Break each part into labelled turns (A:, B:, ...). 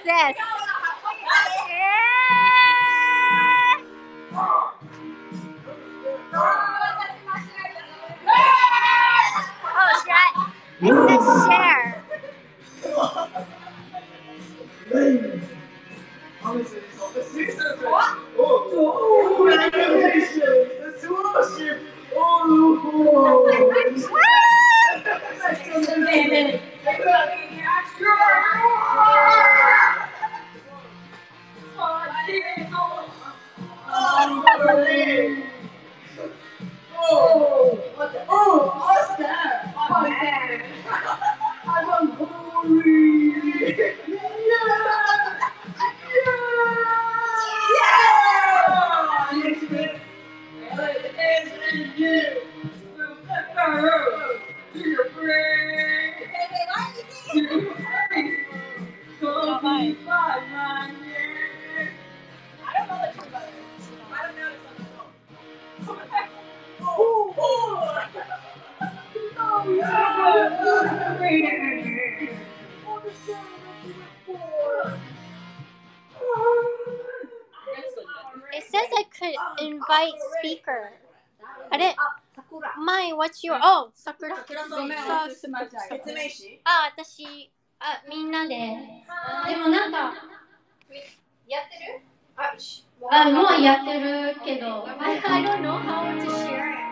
A: this? Oh, shit. It says share. It says I could invite speaker. I didn't. Mai, what's your? Oh, Sakura. あ、私、みんなで。でもなんか。やってる？もうやってるけど。I don't know how to share it.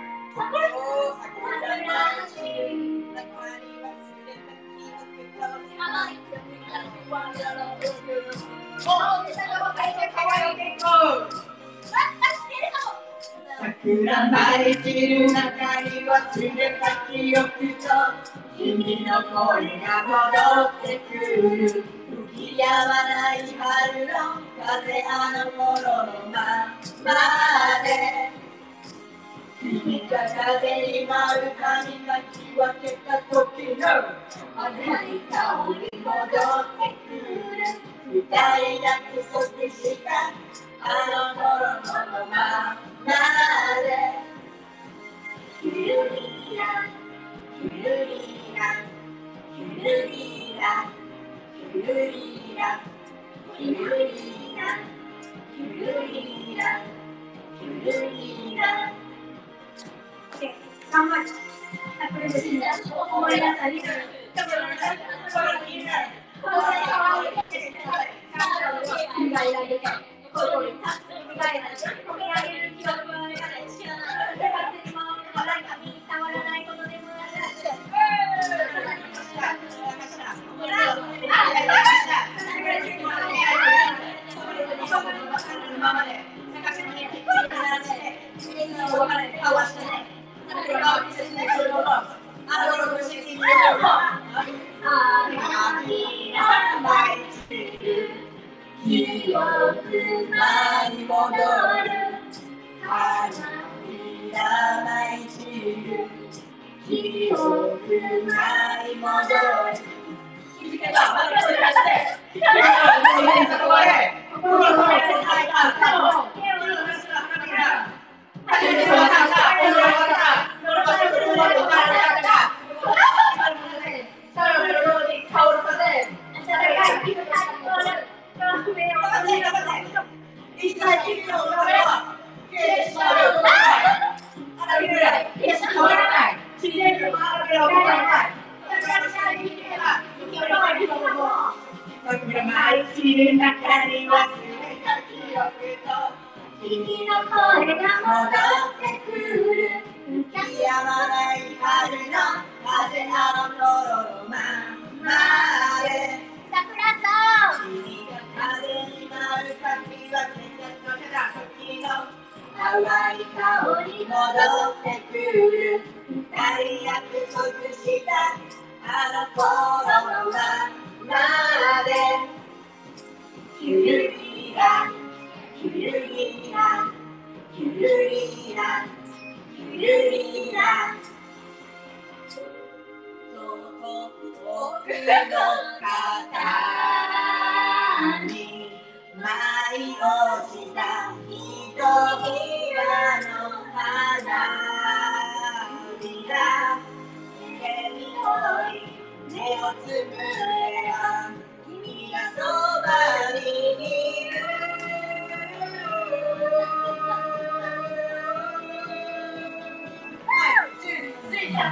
B: 桜舞い散る中に忘れた記憶と君の声が戻ってくる吹き止まない春の風あの頃のままで君が風に舞う髪がき分けた時の甘い香り戻ってくる二人約束したあの頃のままでキュルリラキュルリラキュルリラキュルリラキュルリラキュルリラキュルリラ頑張る桜のシーン思い出される記憶舞い戻る花びら舞い散る記憶舞い戻る気づけばまだこれ出して君の声が戻ってくる吹き止まない春の風あの頃のままで桜さん君が風に舞うかき分けた時の淡い香り戻ってくる二人約束したあの頃のままでキュルリラキュルリラキュルリラキュルリラ遠くの肩に舞い落ちたひとひらの花びら手に折り目をつぶれば君がそば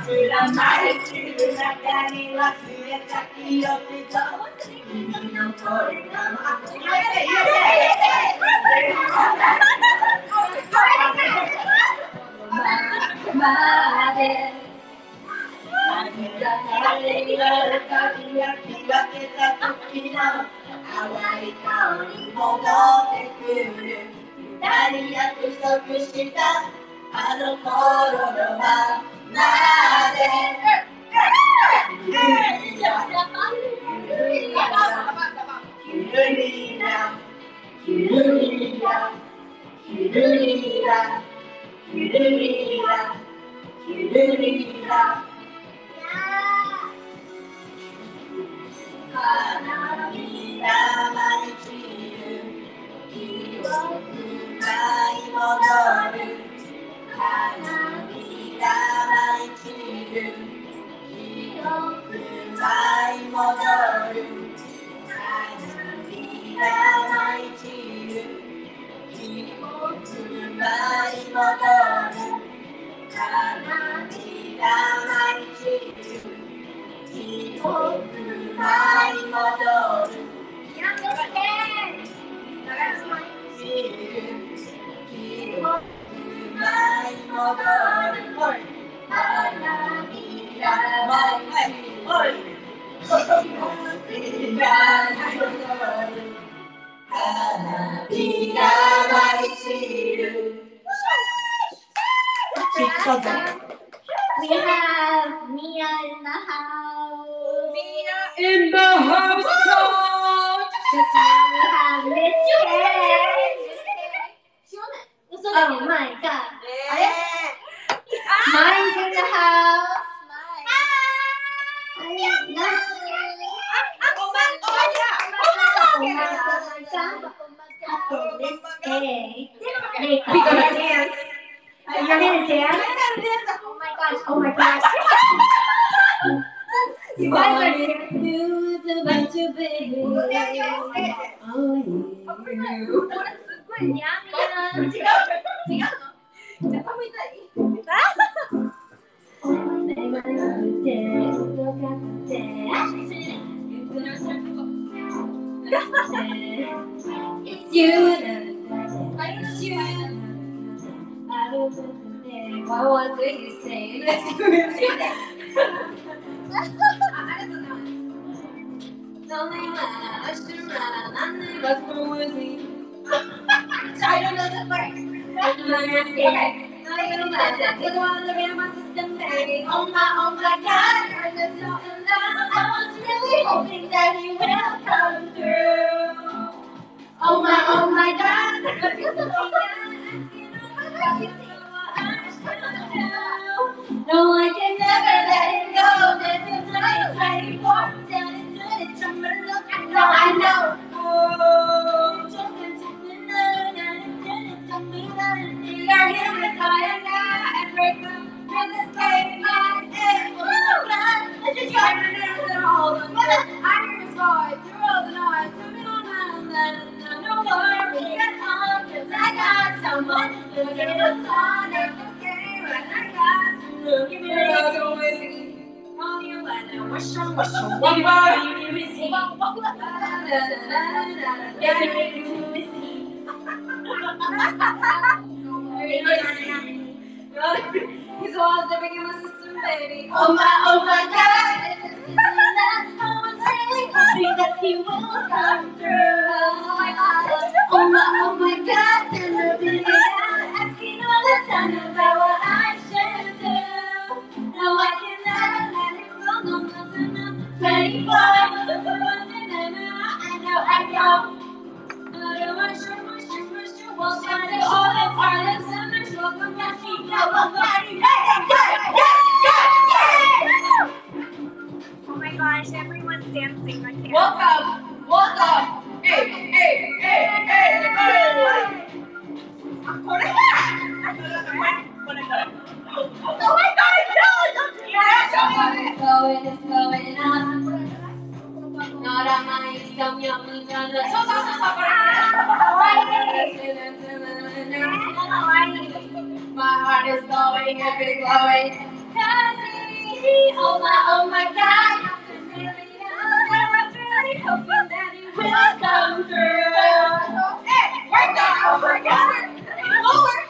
B: らない散る中に忘れた記憶と君の声がまで風が風になる風が開けた時の淡い顔に戻ってくる二人約束したあの頃のままでゆるりらゆるりらゆるりらゆるりらゆるりらゆるりらゆるりら花びら舞い散る記憶舞い戻る花びら舞い散る記憶舞い戻る花びら舞い散る記憶舞い戻る花びら舞い散る記憶舞い戻る記憶舞い戻る花びら舞い散る花びら舞い散る
A: We have Mia in the house.
B: Mia in the house, coach.
A: Just now we have Miss K. Oh my god. Mine's in the house.
B: We gonna dance.
A: You're gonna dance? Oh my gosh. You guys are dancing. News about your baby. It's you. It's you. I don't know what do you say?
B: What's wrong with me?
A: I don't know the part. Okay. It's one of the my system, baby. Oh my God. You're the system now. I was really hoping that you will come through. Oh my God. No, I can never let it go. There's a time fighting for down into the tremor. Look, I know. We are here with fire now and break through the sky. I just got my hands and all the iron side through all the night. Swimming on land, no worries at all. 'Cause I got someone who's in the sun and okay, right? I got someone. Give me a little whiskey. Call you and I wish you one more. Give me whiskey. He's the ones that begin my system, baby. Oh my God. I was really hoping that he will come through. Oh my God. And I've been asking all the time about what I should do. No, I can never let him go. No, nothing. 24. I know. Oh my gosh, everyone's dancing. I can't.
B: Welcome. Hey.
A: Oh my God, no! Don't do that! It's going on. Not on my stomach, my heart is going, every glowing. Oh my God, I'm really hoping that it will come through. Hey, right there, oh my God. Lower,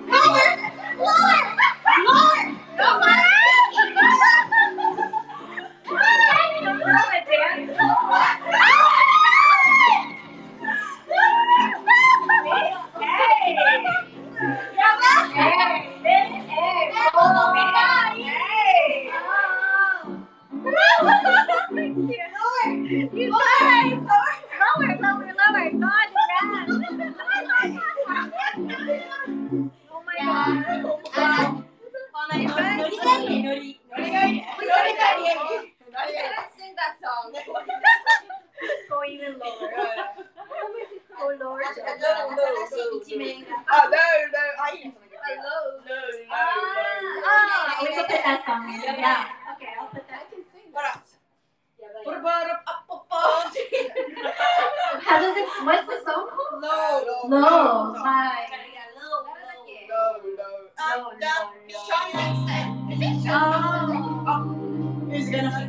A: How does it? What's the song called? Low. Hi.
B: Who's gonna sing?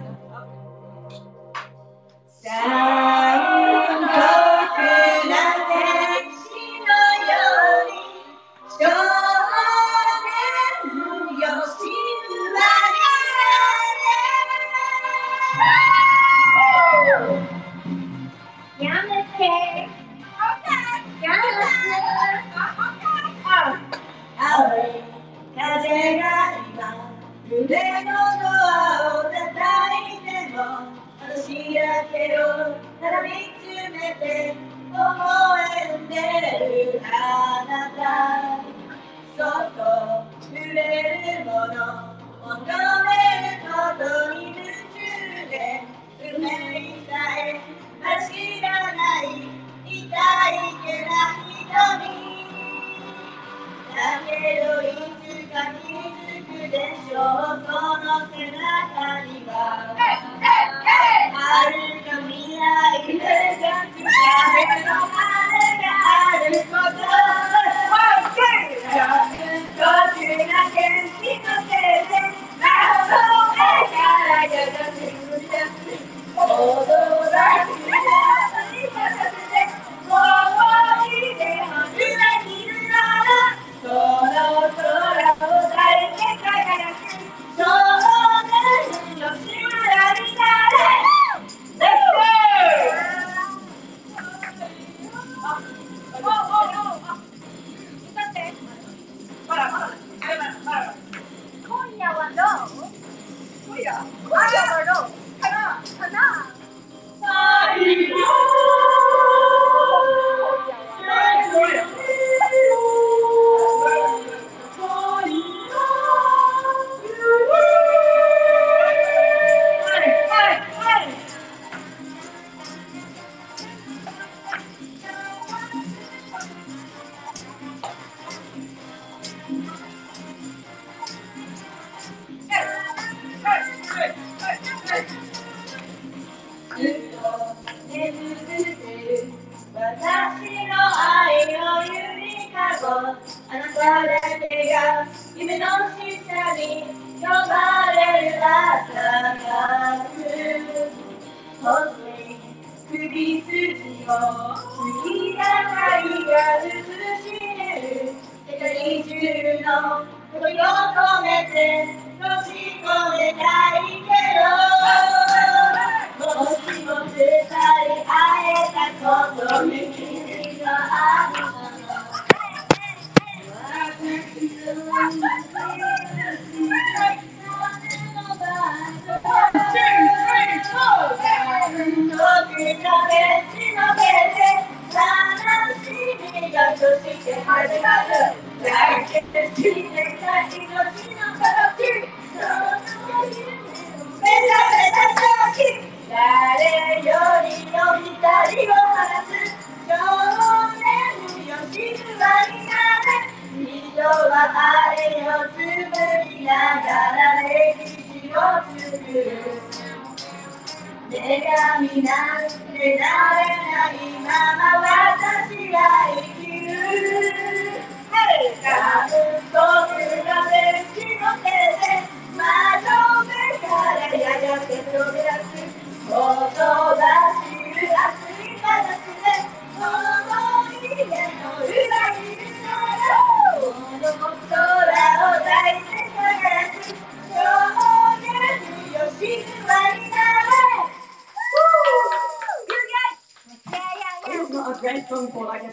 B: Don't go like a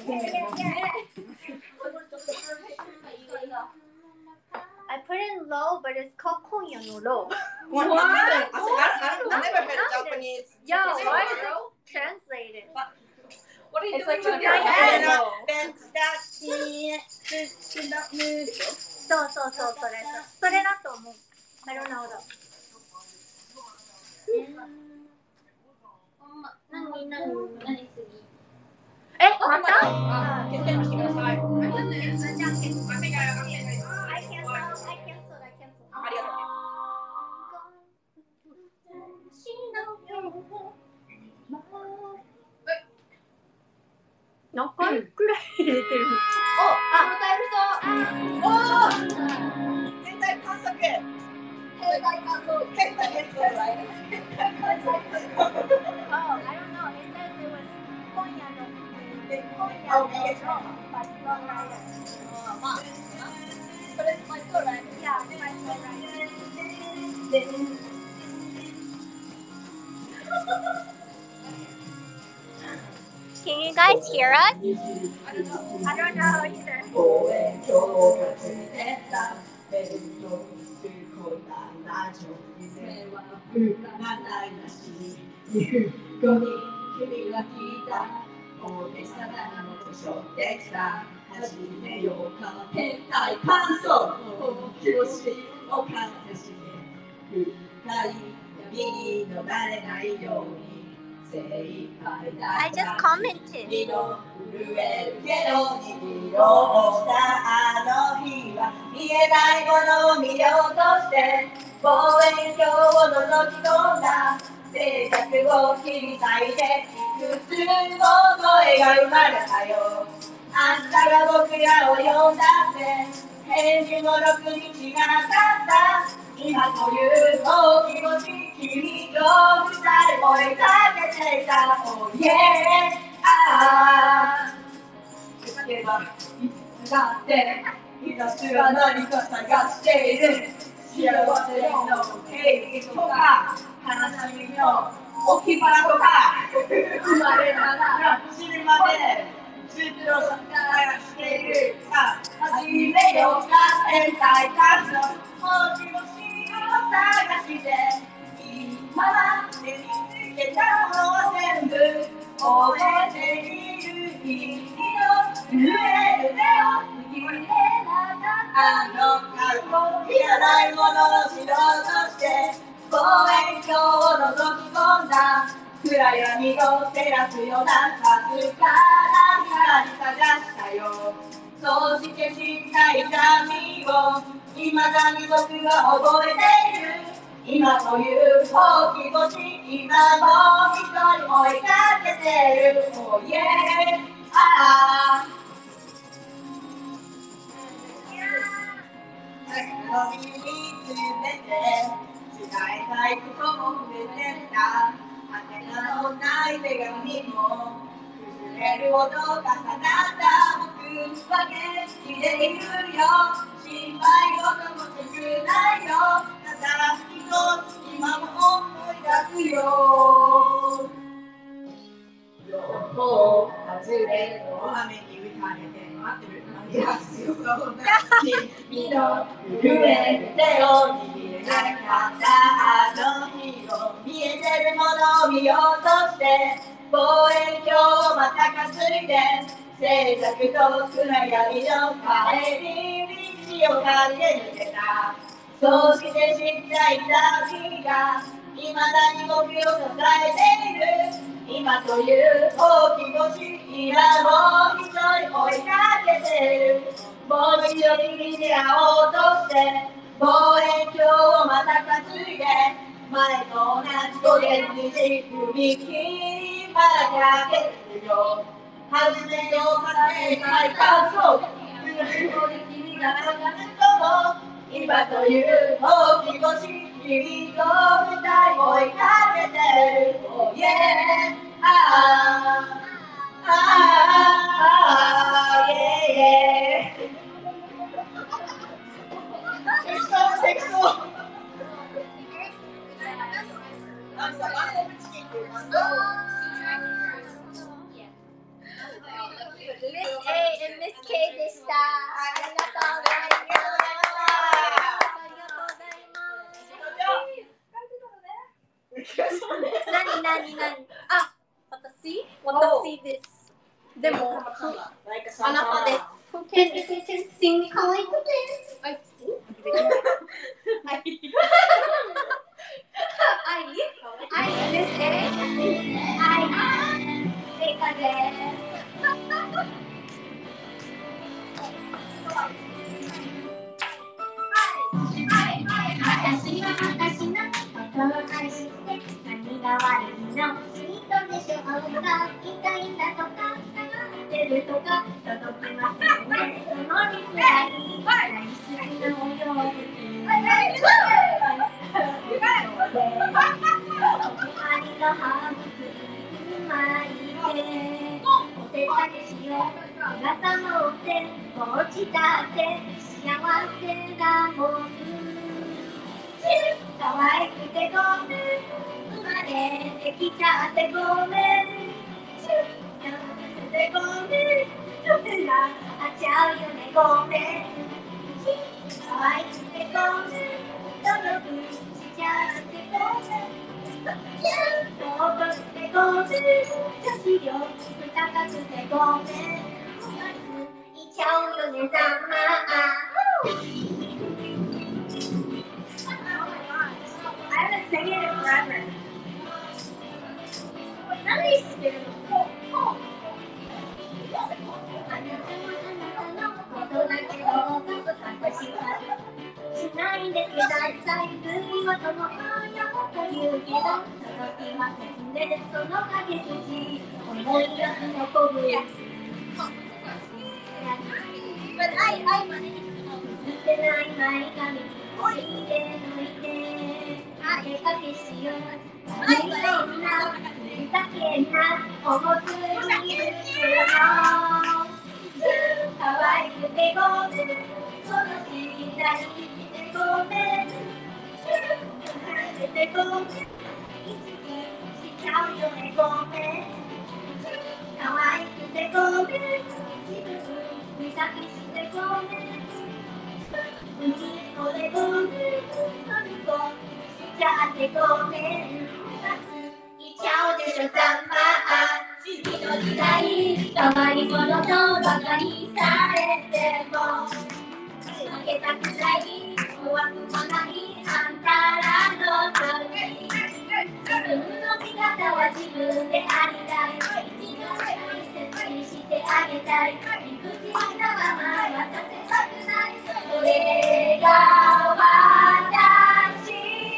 A: I put in low, but it's called 今夜の low.
B: What? I never heard Japanese.
A: Yo, why is it translated?
C: What are you
A: It's
C: doing
A: like
C: to
A: a
C: your
A: night
C: head?
A: out. そうそうそう、それだと思う。なるほど。何次？え、また？
C: 決定してください。
A: じゃあ、
C: I
A: cancel.
C: ありがとう。
A: 何回くらい入れてるの？
B: お天体観測。
A: Oh, I don't know. It says it was 今夜の but wrong writer.
C: But it's like good, right?
A: Yeah, it's my writer. Can you guys hear us? I don't know either.
B: 君が聞いた大げさなのとしょってきた始めようか天体観測星を感じして深い闇に逃れないように精一杯だ
A: I just commented.
B: 身の震えるけど握ろうしたあの日は見えないものを見ようとして望遠鏡を覗き込んだ静寂を切り裂いていくつも声が生まれたよあんたが僕らを呼んだって返事もろくにしなかった今という大気持ち君と二人追いかけていた Oh yeah 行けばいつだってひたすら何か探している幸せの定義とか悲しみの置き場とか生まれながら死ぬまでずっと探している始めようか天体観測星々を探して今までにつけたものを全部覚えている君の震える手を握れなかったあの過去いらないものを知ろうとして望遠鏡を覗き込んだ暗闇を照らすようなかすかな光探したよそうして知った痛みを未だに僕が覚えている今という大き星今も一人追いかけてる Oh yeah 望みにつめて伝えたいことも増えてた宛名のない手紙も崩れるほど重なった僕は元気でいるよ心配事も少ないよただ一つ今も思い出すよ両方外れの雨に打たれて待ってるいや強そうな君の震える手を握れなかったあの日を見えてるものを見ようとして望遠鏡をまたかすいで静寂と暗闇の帰り道を駆け抜けたそうして知った痛みが未だに僕を支えている今という大き星今も一人追いかけてるもう一度君に会おうとして望遠鏡をまた担いで前と同じ5年に踏切までかけるよ始めようか天体観測君がなかったとも今という大き星君と二人追いかけてる Oh yeah yeah It's so I'm sorry, I'm over cheating.
C: and Miss K でした。ありがとうございます。ありがとうございます。何あ、私です。でも、あなたです。Can sing 可愛くて。はい。愛です。愛かです。私のことを愛して何が悪いの人でしょうが痛いんだとかってるとか届きますよねそのリプライ大好きなお洋服ありがハーブツリー巻いてお手竹しよう日傘持って落ちたって幸せだもん可愛くてごめん生まれてきちゃってごめん幸せでごめん手があっちゃうよねごめん可愛くてごめん努力しちゃってごめん尊くてごめん女子力高くてごめんいっちゃうよねざまI haven't seen it in forever. 何してるの？あなたのことだけを私はしないでください。不意はともはやと言うけど届きませんね。その影筋思い出すのこぶ。But I managed to 捨てない前髪置いて抜いてあげかけしよういろんなふざけんな重すぎるの可愛くてごめんその時代でごめん離れてごめん意識しちゃうよねごめん可愛くてごめん自分に先してごめん海こでごめん飛び込んしちゃってごめんいっちゃうでしょざんま次の時代変わり者とバカにされても負けたくない怖くもないあんたらの時自分の味方は自分でありたい一度大切にしてあげたい理不尽なままはさせたくないそれが私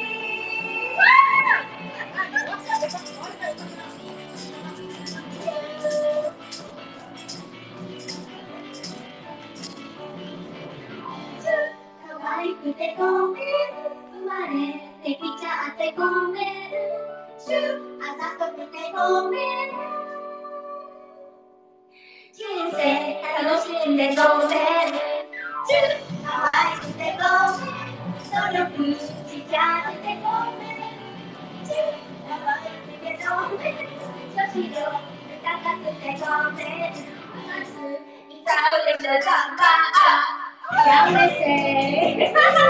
C: 可愛くてごめん生まれてきちゃってごめんあざとくてごめん人生楽しんでごめん可愛くてごめん努力しちゃってごめん可愛くてごめん女子力高くてごめんまずいたうでしょざんまやめて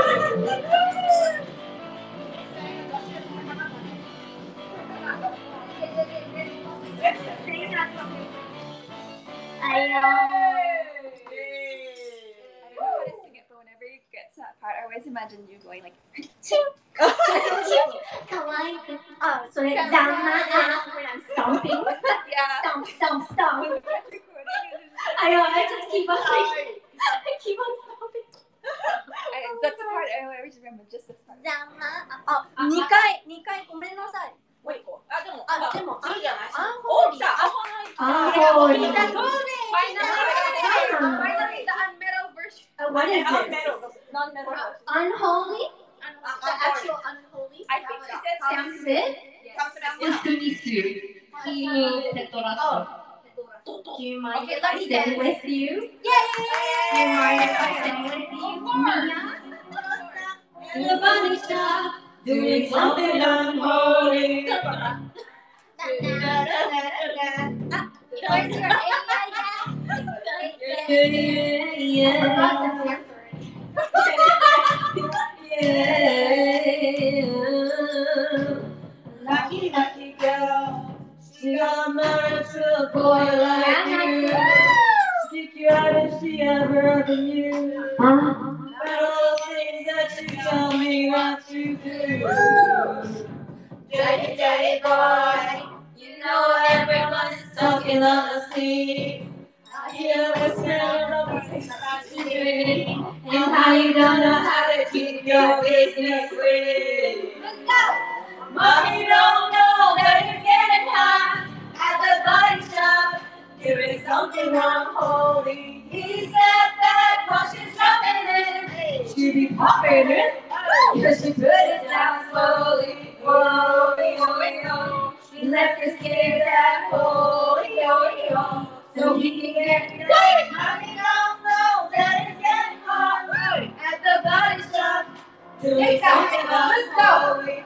C: I know.
A: Whenever you get to that part, I always imagine you going like.
C: 可愛くそれざんまStomping.
A: Yeah.
C: Stomp. I know. I just keep on stomping.
A: That's the part I always remember. Just this part.
C: ざんま2回ごめんなさい。
B: もう一個。でも
C: あるじゃない。
B: お来た。
C: Finally,
A: the unmetal version.
C: What is it?
B: Non-metal.
C: Unholy? The actual unholy?
A: I think she said
C: Sam Smith? Do you mind if I sing with you? Yay! Do you mind if I sing with you? Mia? Vanisha, doing something unholy. Where's your AI?
B: Lucky, lucky girl. She got married to a boy like you. Stick you out if she ever knew. But all the things that you tell me not to do. Dirty, dirty boy. You know everyone's talking honestly. I hear whispers of the things that you do. And how you don't know how to keep your business free.
A: Let's go!
B: Mommy don't know that it's getting hot at the body shop, doing something unholy. He said that while she's dropping it, she'd be popping it, cause she put it down slowly. Whoa, yo. She left her scared at home, yo. So he can get it. Mommy don't know that it's getting hot at the body shop, doing something unholy.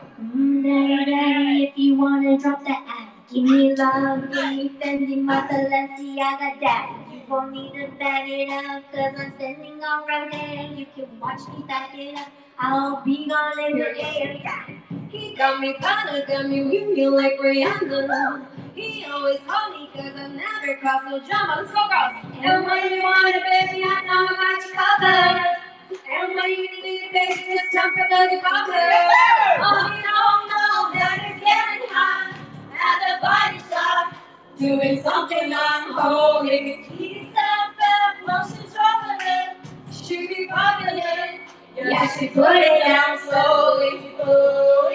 C: Daddy, if you wanna drop the ad, give me love, give me Fendi, my Balenciaga daddy. You won't need to back it up, cause I'm standing on road and you can watch me back it up. I'll be gone every day.
A: He got me kinda got me ringing like Rihanna. He always called me cause I never cross no drama. Let's go, girls. And when you want it, baby, I know I got you covered. And when you need it, baby, just jump in the cover. Oh, you don't know that it's getting hot at the body shop, doing something unholy. He said that while she's dropping it, she be popping it. Yeah, she put it down slowly. Oh,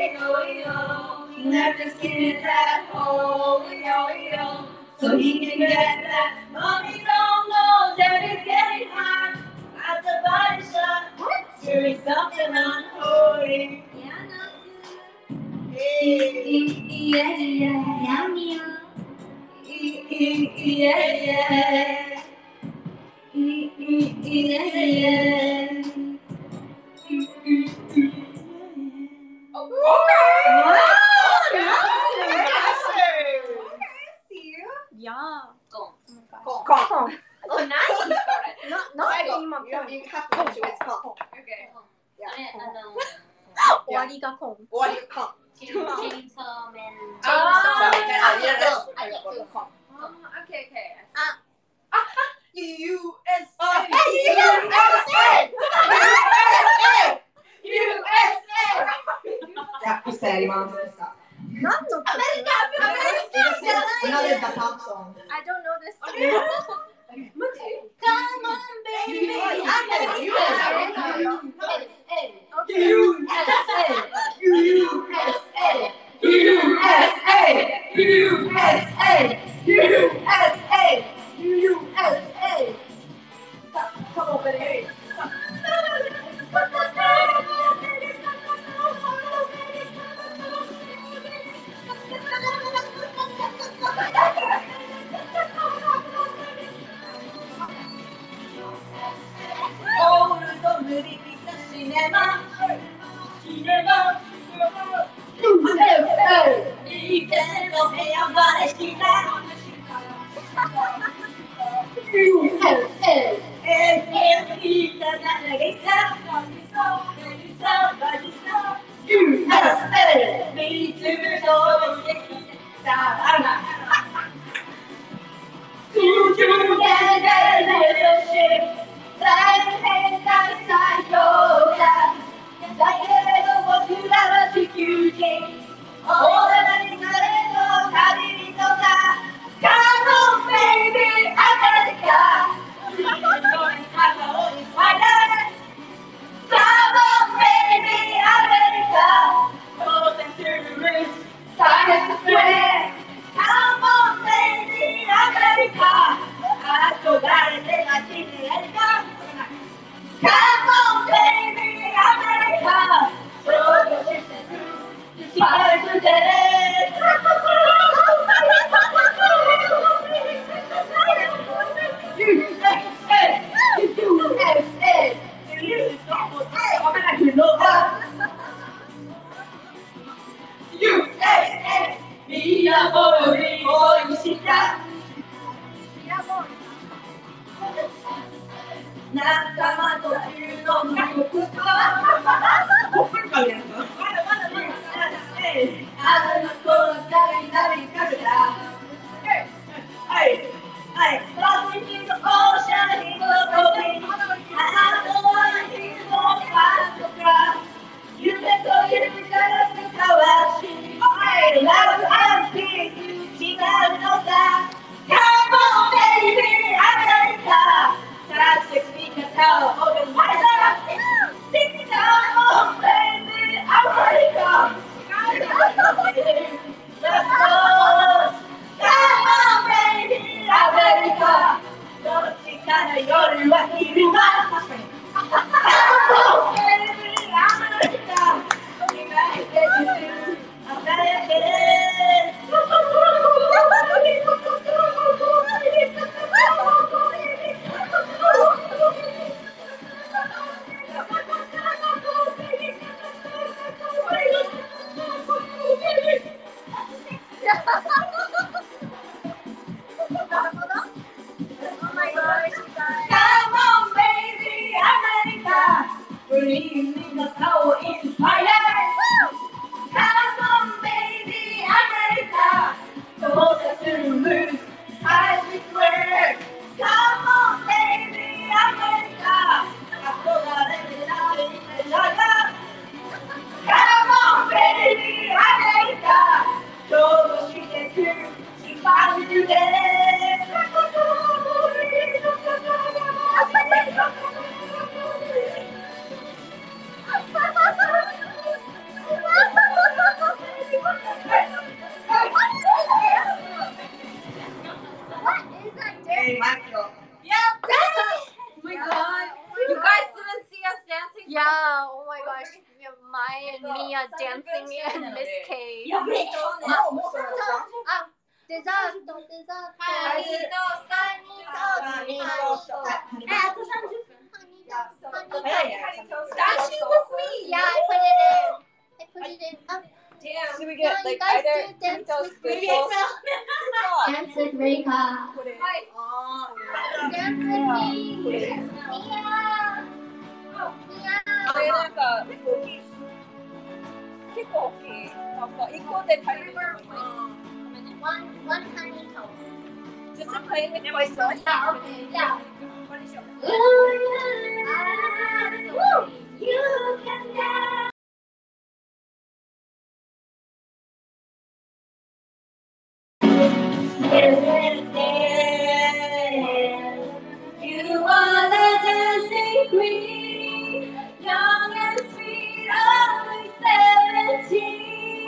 A: yo. He left his kids at home. Yo. So he can get that. Mommy don't know that it's getting hot at the body shop. Doing something unholy.
C: Yeah, I know.
A: Yeah.
C: Yeah.
A: Oh, nice.
B: You have to finish it with con.
A: Okay.
B: Yeah.
C: 終わりがコン。
B: What do you con?
C: Chainsaw Man.
A: Okay.
B: USA! Yeah, you said it, Mom.
C: 何の曲？
B: Another the pop song.
C: I don't know this.
A: Come on, baby. USA. Come on, baby.
B: 仲間というのにコップかやんか。あの子は誰々かけた。はい。Lost in the ocean, he was hoping. I don't want him to pass the grass. You can go, you gotta think how I should. Love and peace, you keep out of that. Come on, baby, America. That's 6 feet of hell, open wide up. Come on, baby, America. Let's go. Come on, baby, America. どっちかの夜は昼間。Come on, baby, America. 願いてる。輝ける。Come on, baby, America. Believe in the power in fire. Come on, baby, America. Close us to the moon, I swear. Come on, baby, America. Come on, baby, America. 今日もしてくる、しばらくで。Hey, Michael.
A: Yeah. Oh my god. You guys didn't see us dancing?
C: Yeah, oh my gosh. Mai and Mia dancing in Miss K. Dessert.
A: Statue with me.
C: Yeah, I put it in.
A: Damn.
D: Should we
C: No,
D: get
C: you
D: like
C: guys
D: either
C: do dance
D: Quintel's
C: with me.
D: crystals?
C: Dance with Rika.
D: Put it.
C: Dance with me. Mia. Mia.
D: これなんか結構大きい。なんか1個で足りる。
C: One honey toast.
D: Just a plain with oyster.
C: Yeah, okay, yeah. You can dance.
A: You are the dancing queen, young and sweet, only 17.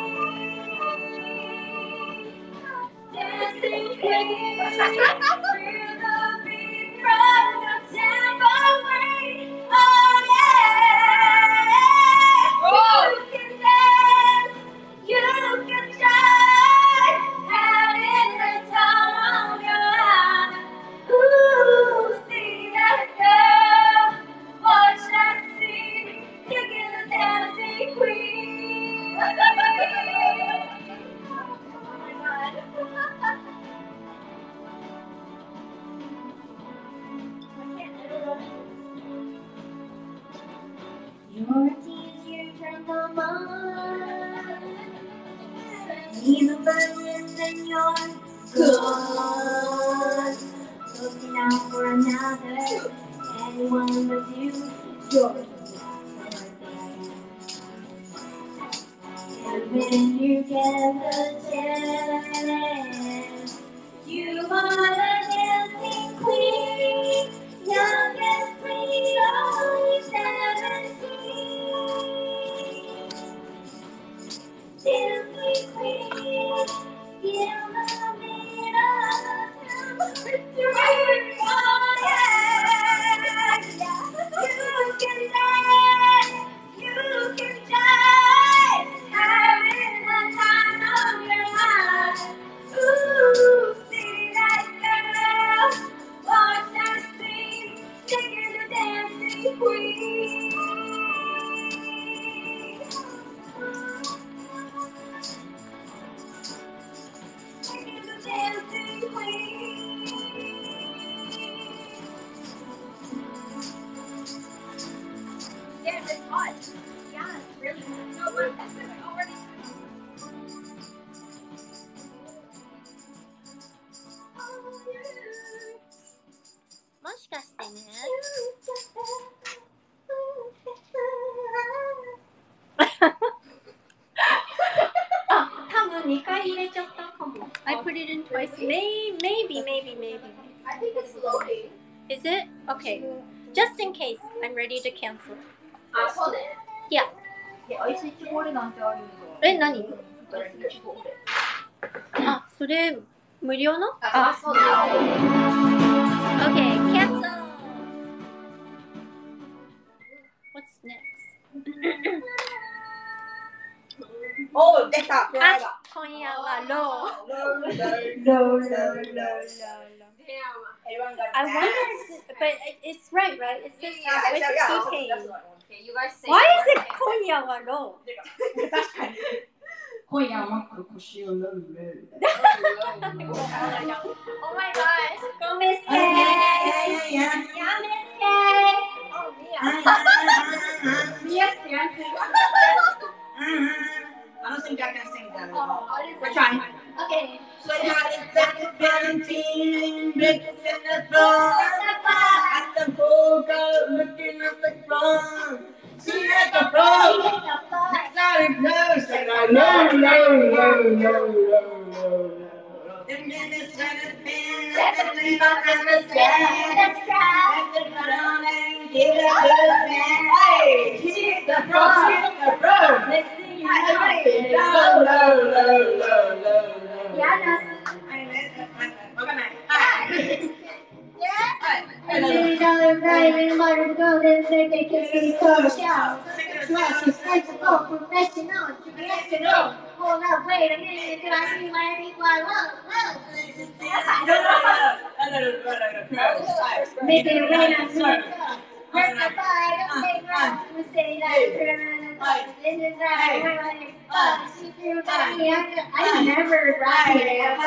A: Dancing queen, feel the beat from your tambourine. Oh yeah, you can dance, you can shine, having the time of your life. Ooh, see that girl, watch that scene, you're gonna dancing queen. Oh my god. Your tears, you turn them on. Leave a burden, then you're good. Looking out for another, anyone but you, you're and when you get the chance, you are the dancing queen, young and sweet, only 17. Dancing queen, feel the beat of the oh yeah, you can dance, you can shine, having the time of your life. Ooh, see that girl, watch that scene, singing the dancing queen. Singing the dancing queen.
C: もしかしてね。あ、多分2回入れちゃったかも。I put it in twice. Maybe.
A: I think it's loading.
C: Is it? Okay. Just in case, I'm ready to cancel.
A: あ、そうね。
C: いや。
B: アイスイチゴレなんてあるの？
C: え、何？
B: アイスイチゴレ。
C: あ、それ無料の？
A: あ、そうね。
C: Okay, cancel. What's next?
B: お、出た。
C: あ、今夜はロー。I wonder, but it's right? It says with T-Pain.
A: Okay, you guys say
C: Why is it 今夜はロー？
B: 確かに。今夜はマック腰をローロー。
C: Oh my gosh, go Miss K! Yeah, Miss K! Oh, Mia. Mia's dancing.
B: I don't think I can sing that.
C: We're
B: trying.
C: Okay.
B: So it's back to Valentine, bricks in the floor. At the pool, looking at the phone. She at the phone. That's how it goes. And I no. Then it's when it's been, let the leave up in the sky. Let the ground and give it to the man. Hey, she hit the front. Next thing you know, it's low.
C: Yeah, Hold up, wait a minute, do I see my big one? Make it rain on me. Break the fire, don't make love. We say that. This is right. I never ride.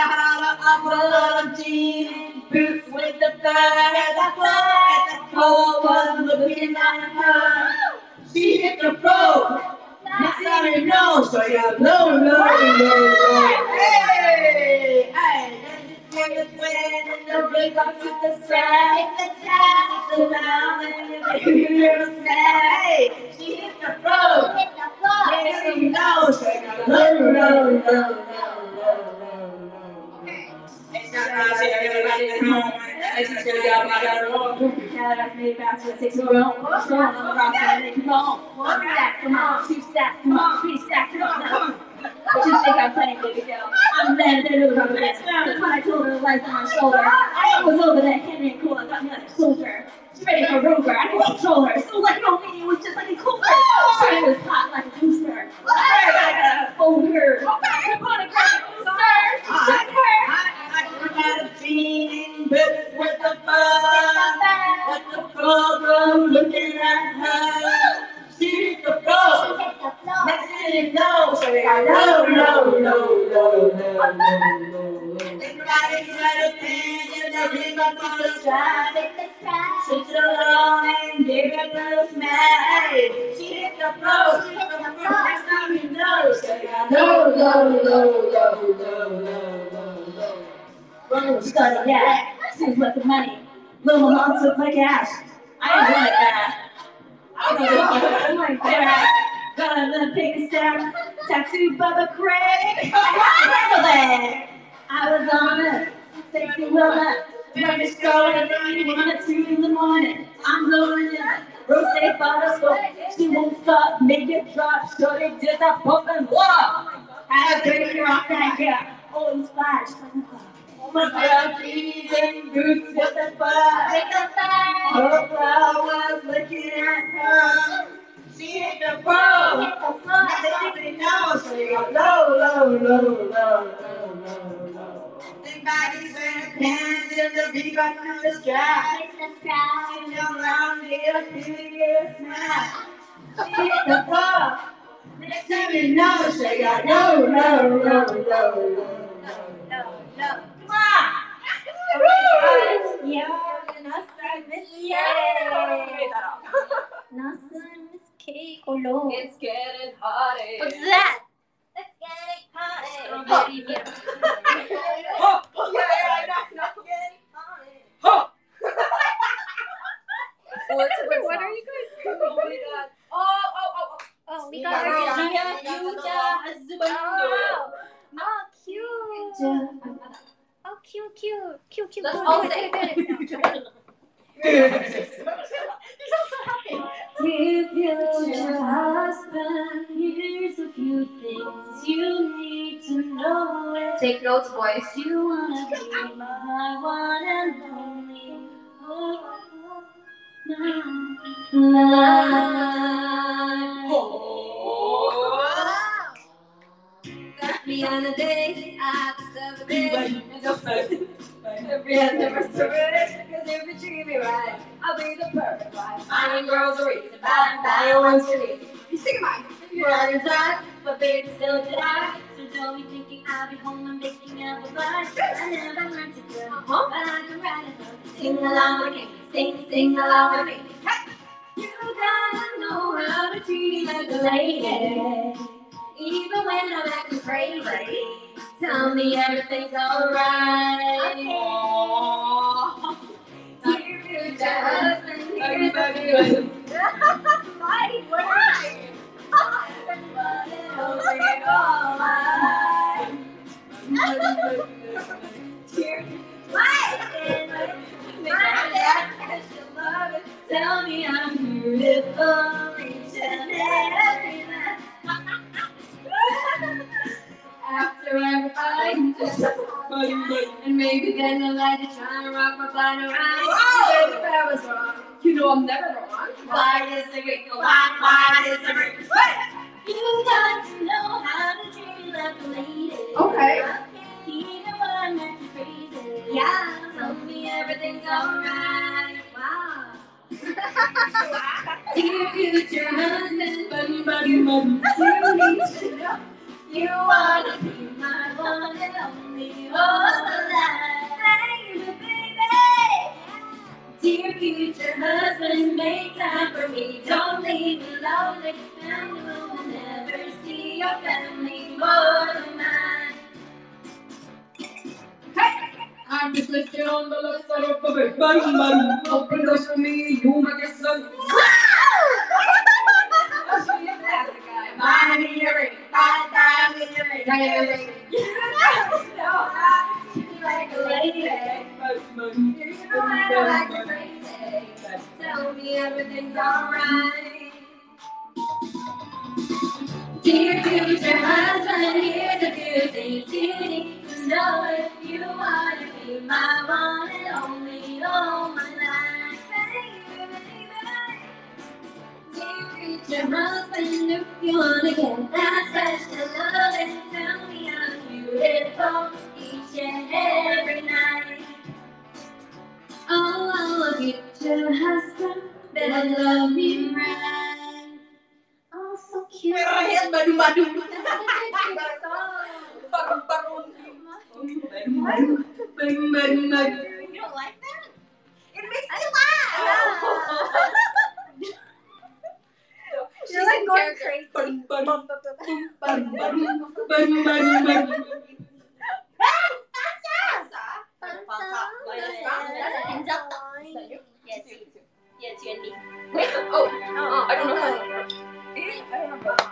B: Boots with the fire at the pole was looking at her. She hit the road. Next time you know, so yeah, no. Hey, when the wind and the break up to the sky, the loud and the hear the snap. Hey, she hit the road. Next thing you know, so yeah, no.
A: Come on, 2 stacks, come on, 3 stacks, come on. What you think I'm playing, baby girl? I'm mad at it over there. That's when I told her to lie on my shoulder. I was over there, Henry and cool, I got me like a soldier. She's ready for Rover, I can control her. So like, no, me, it was just like a cougar. She was hot like a toaster. I hold her. Come on, and grab a booster. Shut her.
B: I got a feeling with the fun. At the program looking at her. She hit the floor. Next thing you know, so we got no. Everybody's got a pen and the ring up on the sky. Switch along and give it a smack. She hit the floor. Next time you know, so we got no.
A: Started that. She's with the money. Little mom took my cash. I ain't like that. I'm like that. Gonna pick a step. Tattoo Bubba Craig. I was on a sexy woman. When it's going 1 or 2 in the morning, I'm going in. Rosé bottle she won't stop, make it drop. Shorty did that bump and walk. I had a drink rock that girl. Oh, it's flash. My baby's in boots with the fire. Her flowers looking at her. She hit the floor. Next thing you know, she got low. Think back and say pants in the beat back to the strap. She jumped around here, feeling a snap. She hit the floor. Next thing you know, she got low. Come on!
C: Yeah, Miss K. Miss K. low.
D: It's getting hot.
A: What's that?
C: Let's get it hot.
A: Strawberry milk.
D: What are you
A: What
D: guys doing?
A: Oh my god.
C: Oh, we
A: got
C: got
A: our
C: our
A: Gia
C: Oh, cute. Oh, cute.
A: Let's
C: Good,
A: all
C: good,
A: say.
C: good.
A: Dear future husband, here's a few things you need to know. Take notes, boys. You wanna be my one and only. My life. Got me on a day, I discovered it. Every anniversary, cause if you treat me right, I'll be the perfect wife. Buying groceries and buying one street. You sing mine. You're on your time, but baby still too high. So don't be thinking I'll be home and making apple pie. I never learned to do, but I can write it down. Sing along with me, sing along with me. Hey! You gotta know how to treat me like a lady. Even when I'm acting crazy, tell me everything's alright. Dear future husband, here's a few. Why? Over all my life. Dear tell me I'm beautiful each and every night. After every fight, and maybe then I like to try and rock my body around. If I was wrong, you know I'm never wrong. Why disagree? Why disagree? You got to know how to treat me like a lady. Okay. Even when I'm acting crazy. Yeah. Tell me everything's alright. Wow. Dear future husband, buddy, you need to know. You wanna be my one and only all the life. Baby, baby. Dear future husband, make time for me. Don't leave me lonely. And you will never see your family more than mine. Hey! I'm just lifted on the left side of the bed. Open doors for me, you my guest son. Buy me a ring, buy me a ring. You know how to treat me like a lady. You know how to act crazy. Tell me everything's alright. Dear future husband, here's a few things you need to know if you want to be my one and only all my life. Dear future husband, if you want to get that special loving, tell me I'm beautiful each and every night. Oh, a future husband, better love me right. Oh, so cute.
D: Badu.
A: You don't like that? It makes me laugh. You're like going crazy. Yes, you and me.
D: Oh, I don't know how to. I don't know.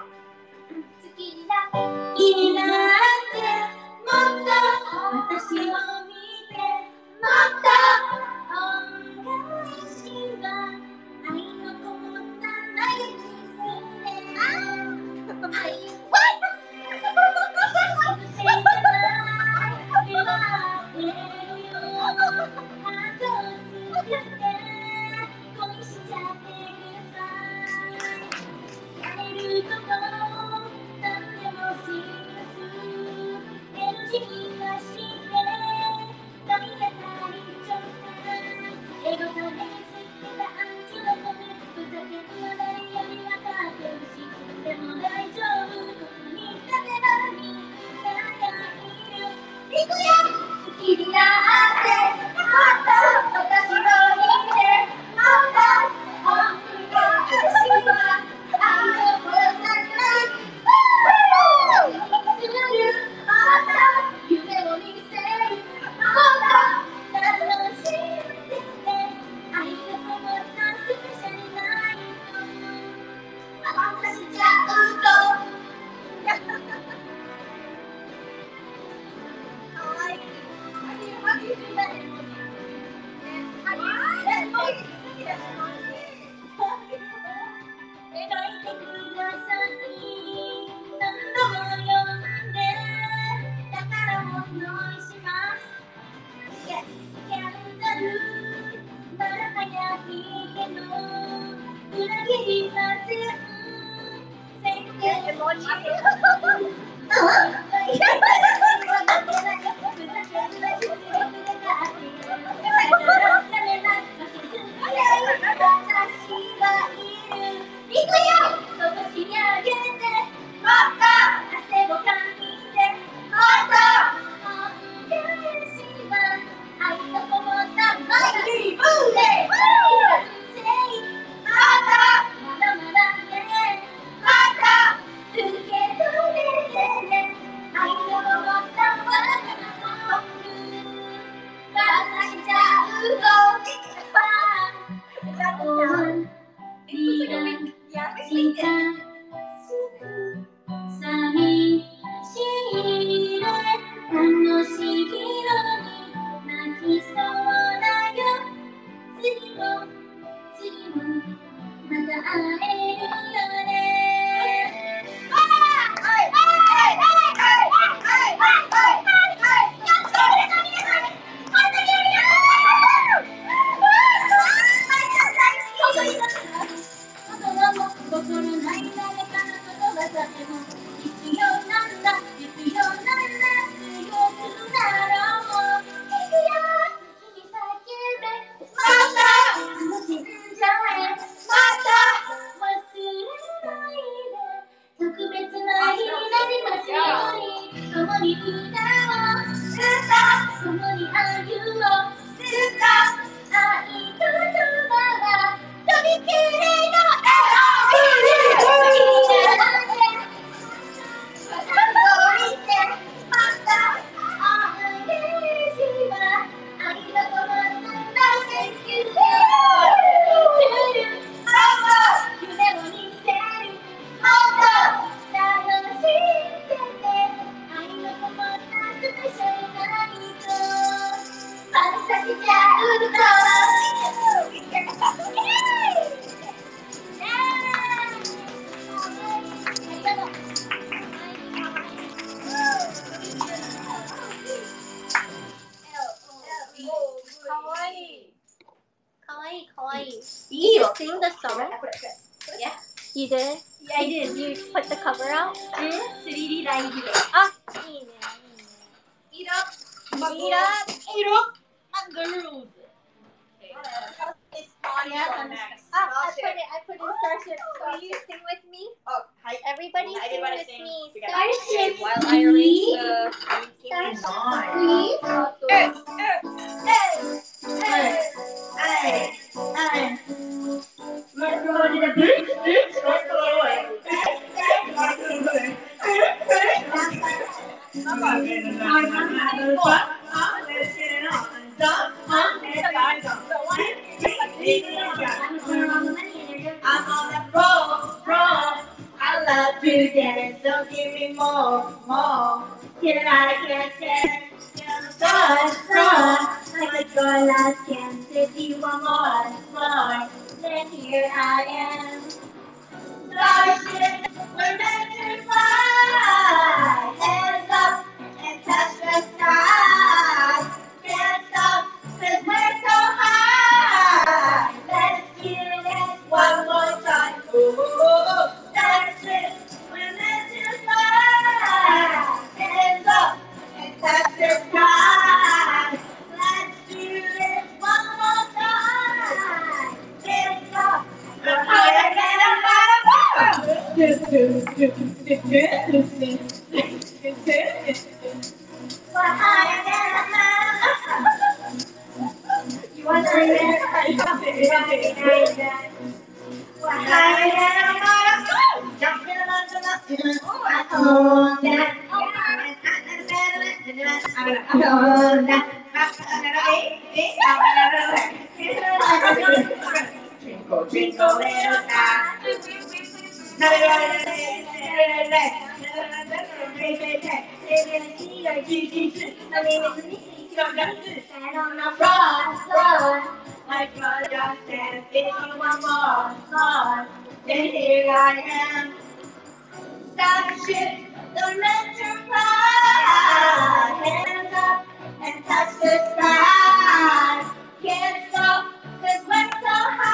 A: 好きになってもっと私を見てもっと恩返しは愛のこもった投げキスで愛は好きになってもっと私を見て
C: いけど裏切りません宣言もちろんSing the song?
A: Yeah.
C: You did?
A: Yeah, I did.
C: You put the cover out?
A: 3D ライブで。
C: あ、いいね。
A: Eat up,
C: Eat up.
A: eat up, mangaroos. It's on next.
C: I put in Starship. Will you sing with me?
A: Oh, hi.
C: Everybody sing
A: Everybody
C: with
A: sing
C: me.
A: together.
C: Starship.
A: While I arrange the
B: Let's go to the beach. Let's go away. Let's get it on. Jump, I'm on the roll. I love to dance, so give me more. Till I can't stand. Run, like a girl I can't take you one more. Then here I am. Starship, we're meant to fly. Hands up and touch the sky. Can't stop 'cause we're so high. Let's do it one more time. Ooh, Starship, we're meant to fly. Hands up and touch the sky. Let's do this one more time. Can't stop. We're higher than a You want to say that? We're higher than a Jumping I own that. I own that. Twinkle, twinkle, little star. Stand on the floor, like a just dance, if you want more, then here I am. Starship, the meant to fly. Hands up and touch the sky. Can't stop 'cause we're so high.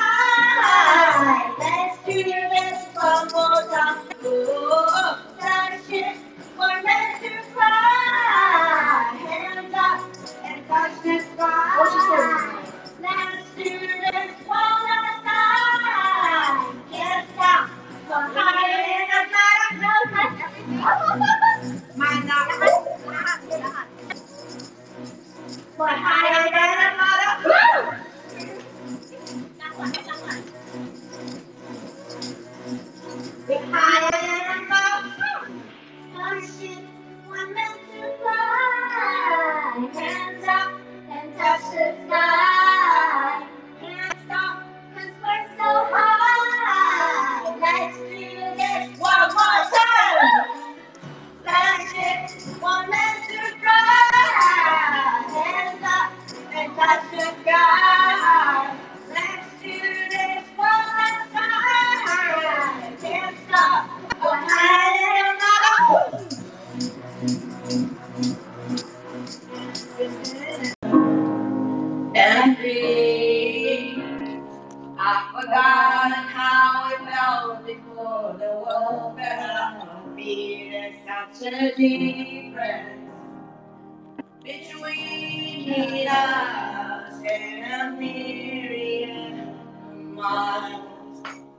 B: I've forgotten how it felt before the world fell. There's such a difference between us and a million miles.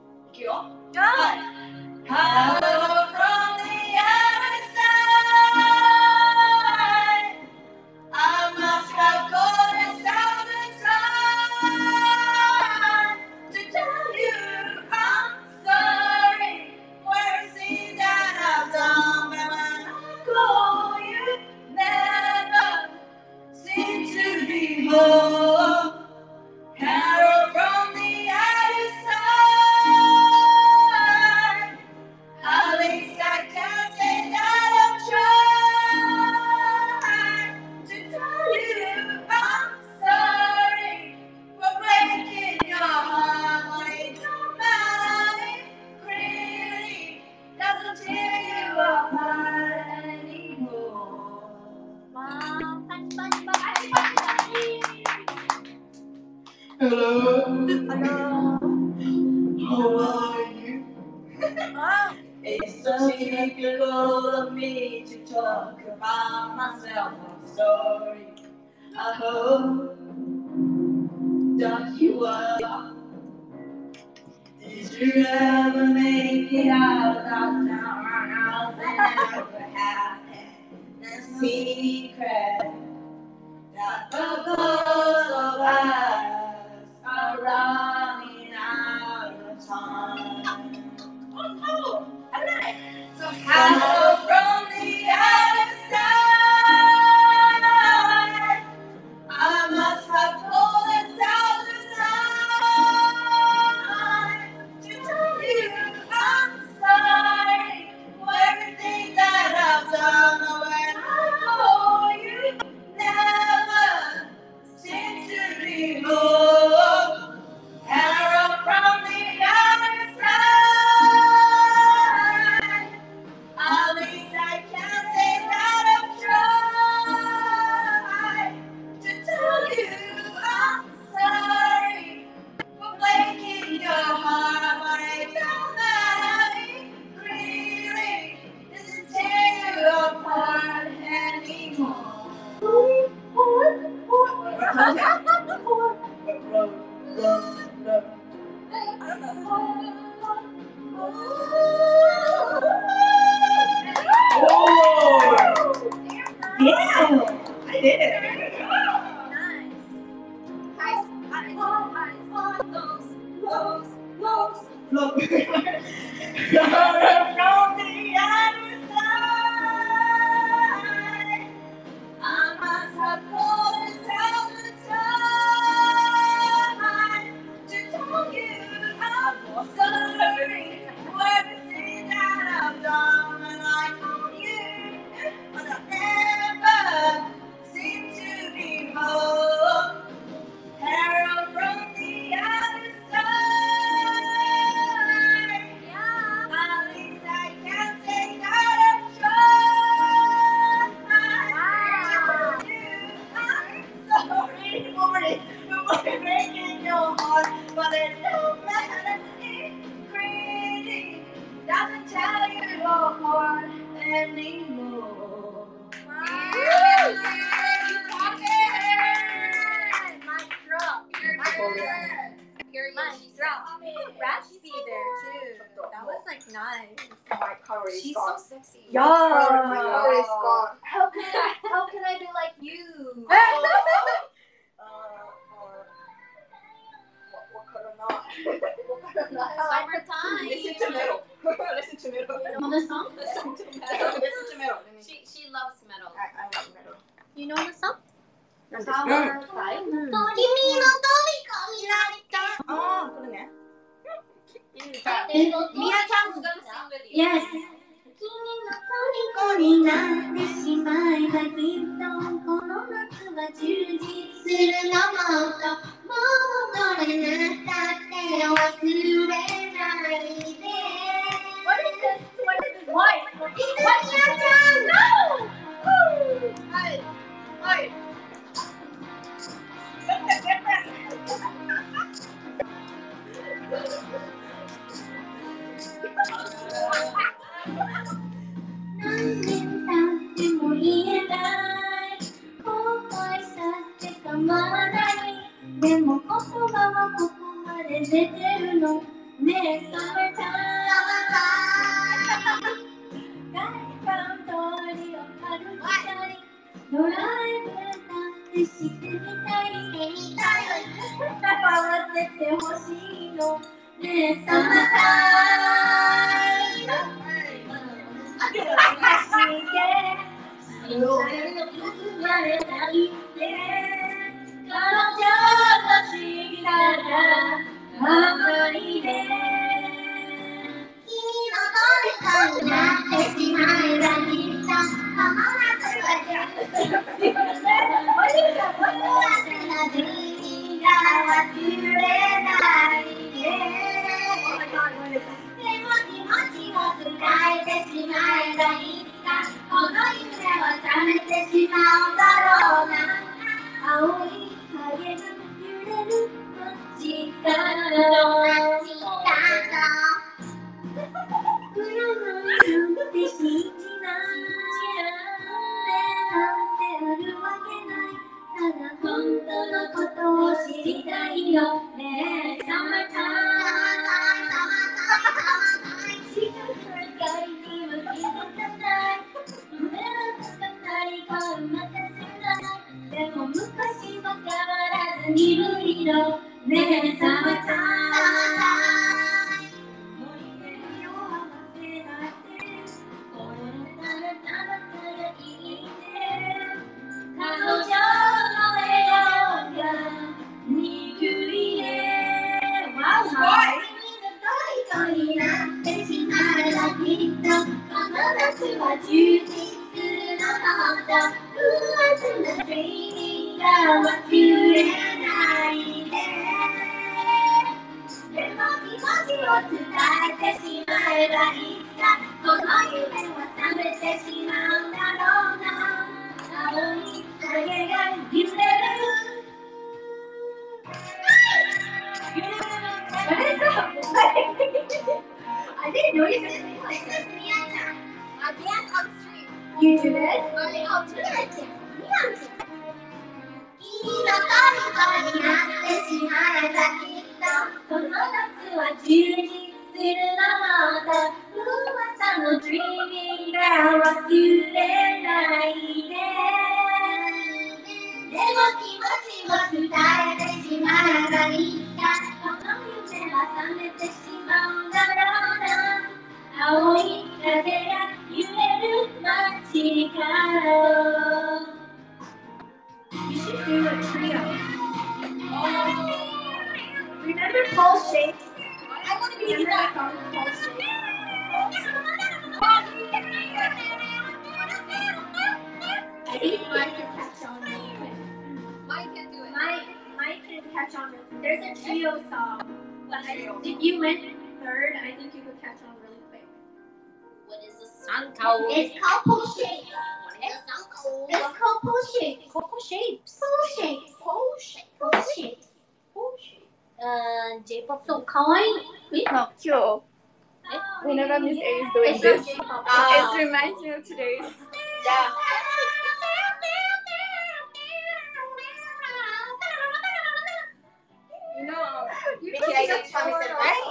B: Hello from the other side. I must have gone 1,000 times to tell you I'm sorry for everything that I've done. But when I call you, never seem to be home. Hello from the other side. At least I can say that I've tried to tell you I'm sorry for breaking your heart. But it don't matter, it really doesn't tear you apart anymore.
C: Wow, punch.
B: Hello,
C: Hello.
B: how are you? It's so typical of me to talk about myself. I'm sorry. I hope that you are. Did you ever make it out of town? Never had a secret that the both of us are running out of time. So hello from the other side. I must have called 1,000 times to tell you I'm sorry for everything that I've done. But when I call you, never seem to be home. Hello from the other side. At least I can say that I've tried to tell you I'm sorry for breaking your heart. But it don't matter, it really doesn't tear you apart anymore. Yeah, I did it.
C: Nice.
B: Look. From the other side, I must have called 1,000 times to tell you I'm sorry for everything that I've done. And I call you, but I never seem to be home. Hello from the other side. At least I can say that I've tried to tell you I'm sorry for breaking your heart. But it don't matter, it really doesn't tear you apart anymore.
C: Mic drop. Mic drop. Raspy there too. That was like nice.
D: She's so sexy.
C: Yeah. How can I be like you? Summertime.
D: Listen to metal. Listen to metal.
C: You know the song?
D: Listen to metal. She loves metal.
B: I love metal.
C: You know the song?
B: Summertime. Oh, これね。
D: Mia-chan's gonna sing with you.
C: Yes.
A: 虜になってしまえばきっとこの夏は充実するのもっともう戻れなかって忘れないで
C: What is this? What is this voice?
A: It's Mia-chan!
C: No! Hi. Hi. 寝てるのねえサマータイムガイカウントリを歩きたいドライブだってしてみたい歌わせてほしいのねえサマータイム幸せに包まれないで彼女の仕草が甘いで君の虜になってしまえばきっとこの夏はすいませんおじさんこの夏の日が忘れないででも気持ちを伝えてしまえばいつかこの夢は覚めてしまうんだろうな青い影が揺れる街角占いなんて信じないなんてあるわけないただ本当のことを知りたいよねえサマータイム光には気づかない胸の中にこう任せないでも昔も変わらずに無理のねえサマータイム森で身を合わせられてこのためたばからいいね彼女の笑顔が憎いねわお君の虜になってしまえばきっとこの夏は充実するのもっと噂のドリーミングが忘れないででも気持ちを伝えてしまえばいつかこの夢は覚めてしまうんだろうな青い影が揺れるWhat is up? I didn't know you could sing like this. I dance on the street. You do this? Oh, do that too.君の虜になってしまえばきっとこの夏は充実するのもっと噂の Dreaming Girl 忘れないででも気持ちを伝えてしまえばいつかこの夢は覚めてしまうんだろうな青い風が揺れる街角 You should do a trio. Remember Paul Shapes? I want to be in that song, Paul Shapes. I think Mike can catch on really quick.
D: Mike can do it.
C: Mike can catch on. There's a trio song. If you went third, I think you could catch on really quick.
D: What is the song called?
C: It's called Paul Shapes.
D: It's song called?
C: It's called Paul Shapes.
D: Coco Shapes.
C: Paul Shapes.
D: Paul Shapes.
C: Paul Shapes.
D: J-pop.
C: So, kawaii.
A: No, cute. Whenever Miss A is doing this, it reminds me of today's. Yeah. No.
B: BTS is Shamisen, right?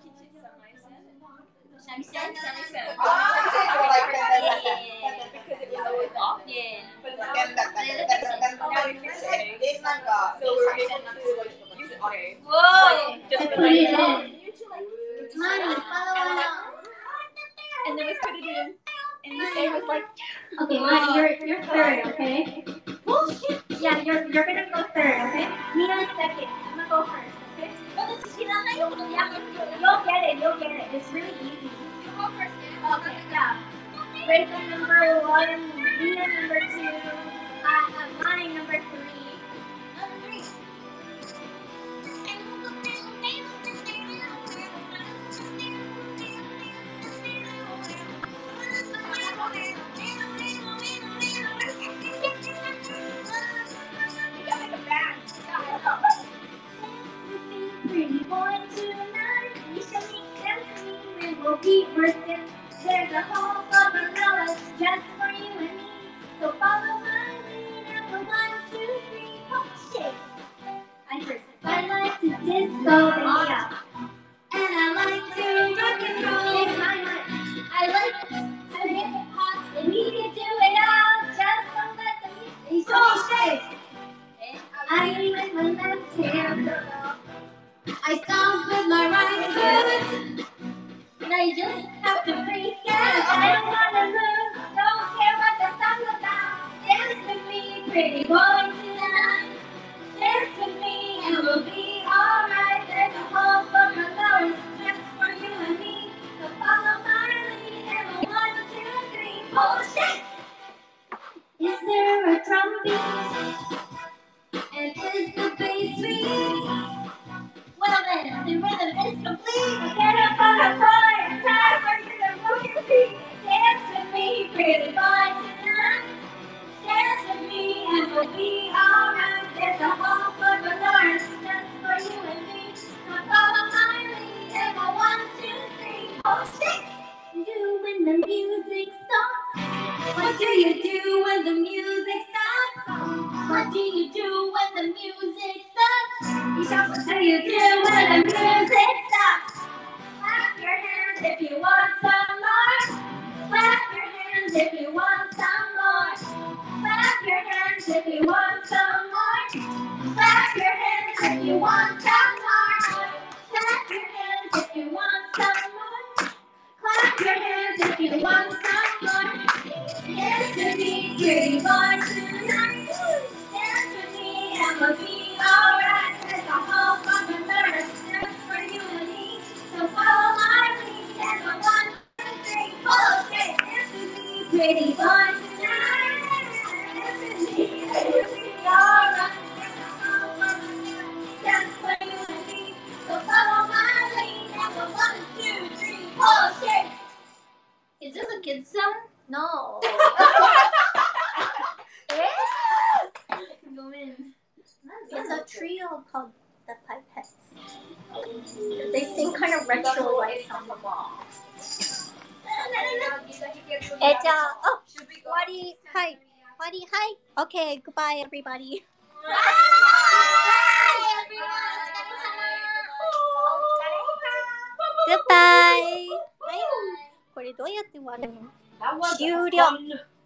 D: Shamisen.
B: Oh, like that.
A: Because it was always off.
D: Yeah.
A: But now we fix it. So we're able to use it today.
D: Whoa.
A: Just
C: Put it in.
A: and then we put it in. And Miss A was like,
C: Okay, Mike, you're third, okay? Yeah, you're gonna go third, okay? Mia second. I'm gonna go first, okay? You'll get it. It's really easy. Okay, yeah. Rachel number 1, Mia number 2, mine number 3. Pretty boy tonight, you shall meet me, we will be working. There's a whole club of dollars just for you and me. So follow my lead and we'll 1, 2, 3, Paul Shapes. I first. like to disco, yeah. And I like to rock and roll. I like to hip hop, and we can do it all. Just don't let the music shake. I aim with my left hand. I stomp with my right foot. And I just have to breathe gas. I don't wanna move. Don't care what the song's about. Dance with me, pretty boy, tonight. Dance with me and we'll be alright. There's a hole for my flowers just for you and me. So follow my lead and we'll 1, 2, 3, pull shake. Is there a drum beat? And is the bass sweet? Well then, the rhythm is complete. Get up on the floor, it's time for you to move your feet. Dance with me, pretty boy, tonight. Dance with me and we'll be alright. There's a hole for the Lord, just for you and me. So follow my lead and we'll 1, 2, 3, pull shake. Do when the music stops? What do you do when the music stops? What do you do when the music stops? What do you do when the music stops? Clap your hands if you want some more. Clap your hands if you want some more. Clap your hands if you want some more. Clap your hands if you want some more. Clap your hands if you want some more. Clap your hands if you want some more. Dance with me, pretty boy, tonight. Dance with me and we'll be alright. There's a whole fucking nervous just for you and me. So follow my lead and we'll 1, 2, 3, pull straight. Dance with me, pretty boy, tonight. Dance with me and we'll be alright. There's a whole fucking nervous just for you and me. So follow my lead and we'll 1, 2, 3, pull straight. Is this a kid's song? No. Go in. It's a trio called the Pipettes. They sing kind of retro like song. Oh, Wadi, hi. Wadi, hi. Okay, goodbye, everybody. Bye, everyone. Goodbye. これどうやって終わるの？終了。